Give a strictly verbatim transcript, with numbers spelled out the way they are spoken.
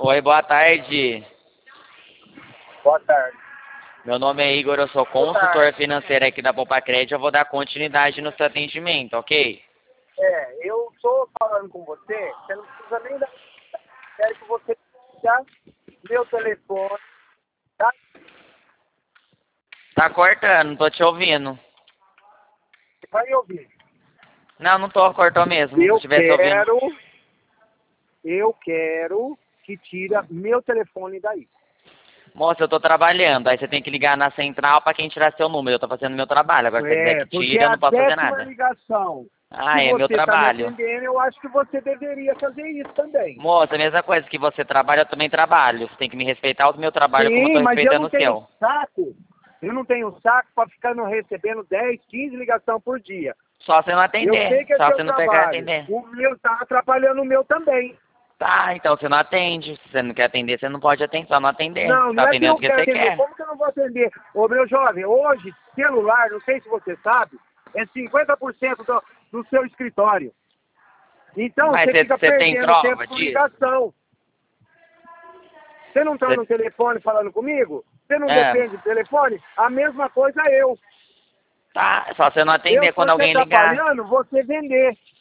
Oi, boa tarde. Boa tarde. Meu nome é Igor, eu sou consultor financeiro aqui da Poupa Crédito. Eu vou dar continuidade no seu atendimento, ok? É, eu estou falando com você, você não precisa nem dar. Quero que você já meu telefone, tá? Tá cortando, não tô te ouvindo. Você vai me ouvir. Não, não tô, cortou mesmo. Se Eu estivesse ouvindo. quero, eu quero que tira meu telefone daí. Moça, eu tô trabalhando, aí você tem que ligar na central pra quem tirar seu número. Eu tô fazendo meu trabalho, agora se você quiser É, que porque tire, eu é não a posso fazer décima nada. ligação Ah, que é meu você está me trabalho. atendendo, eu acho que você deveria fazer isso também. Moça, a mesma coisa que você trabalha, eu também trabalho. Você tem que me respeitar o meu trabalho como eu tô Sim, mas eu respeitando não o tenho seu. saco. Eu não tenho saco para ficar não recebendo dez, quinze ligações por dia. Só você não Eu sei atender, que é só seu você não pegar e trabalho. atender. O meu tá atrapalhando o meu também. Tá, então você não atende. Se você não quer atender, você não pode atender, só não atender. Não, Você tá não é que atendendo eu porque quero você atender. quer. Como que eu não vou atender? Ô, meu jovem, hoje, celular, não sei se você sabe, é cinquenta por cento do, do seu escritório. Então, Mas você você, fica você tem perdendo prova tempo com disso? ligação. Você não está Você... no telefone falando comigo? Você não É, depende do telefone? A mesma coisa eu. tá, só você não Eu, atender se quando você alguém ligar. atrapalhando, você vender.